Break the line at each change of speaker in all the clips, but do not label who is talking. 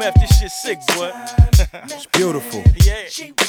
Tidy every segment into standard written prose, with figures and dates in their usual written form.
Meth, this shit sick, boy.
It's beautiful.
Yeah.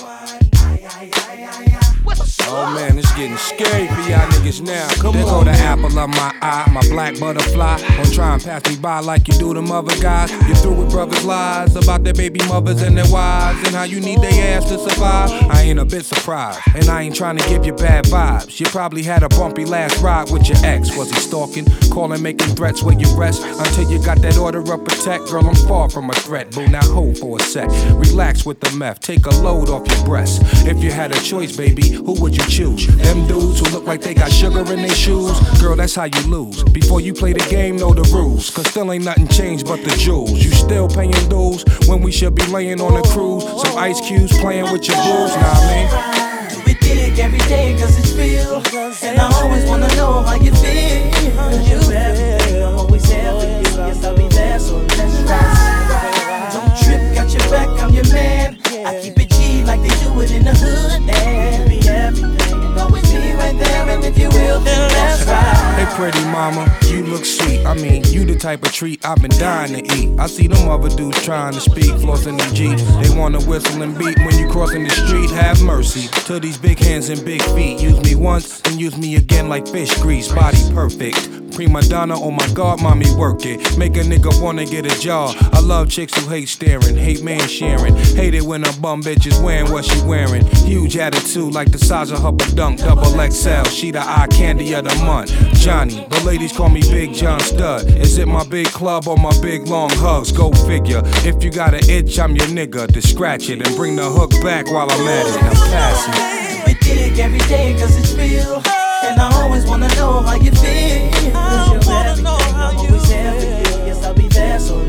Oh man, it's getting scary for y'all niggas now. Come there on. Go the apple of my eye, my black butterfly. Don't try and pass me by like you do them other guys. You through with brothers' lies about their baby mothers and their wives and how you need their ass to survive. I ain't a bit surprised, and I ain't trying to give you bad vibes. You probably had a bumpy last ride with your ex. Was he stalking, calling, making threats where you rest? Until you got that order of protect. Girl, I'm far from a threat, boo. Now hold for a sec. Relax with the meth, take a load off your breast. If you had a choice, baby, who would you choose? Them dudes who look like they got sugar in their shoes? Girl, that's how you lose. Before you play the game, know the rules. Cause still ain't nothing changed but the jewels. You still paying dues when we should be laying on a cruise. Some ice cubes playing with your blues, nah I mean.
We dig every day cause it's real. And I always wanna know how you feel. Cause you everything, I'm always there for you. Yes, I'll be there, so let's ride. Don't trip, got your back, I'm your man. I keep it G like they do it in the hood. And be everything, and always be right there. And if you will, then let's ride.
Hey pretty mama, you look sweet. I mean, you the type of treat I've been dying to eat. I see them other dudes trying to speak, flossing them Jeeps. They wanna whistle and beat when you crossing the street. Have mercy to these big hands and big feet. Use me once, then use me again like fish grease. Body perfect. Prima donna, oh my god, mommy, work it. Make a nigga wanna get a job. I love chicks who hate staring, hate man sharing. Hate it when a bum bitch is wearing what she wearing. Huge attitude like the size of her badunk. Double XL, she the eye candy of the month. Johnny, the ladies call me Big John Stud. Is it my big club or my big long hugs? Go figure. If you got an itch, I'm your nigga. To scratch it and bring the hook back while I'm at it. I'm passing.
We dig every day cause it's real. And I always wanna know how you feel. Cause you're everything, I'm always there for you. Yes, I'll be there, so